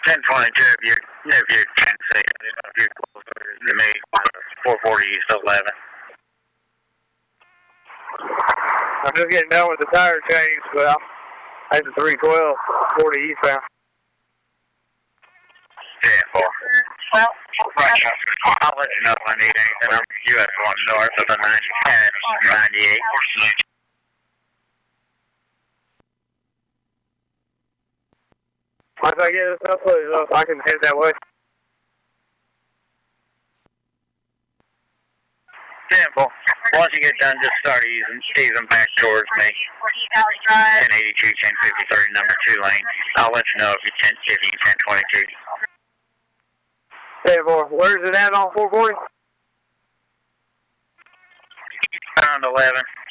1022, if you can see it, if you're closer to me, 440 East 11. I'm just getting done with the tire change, but that's the 312, 40 eastbound. 10-4. Well, right. I'll let you know if I need anything. I'm US 1 north of the 98. Once I get this up, I can head that way. 10-4. Once you get done, just start easing back towards me. 1082, 1053, number 2 lane. I'll let you know if you can 1022. 10-4. Where's it at on 440? Around 11.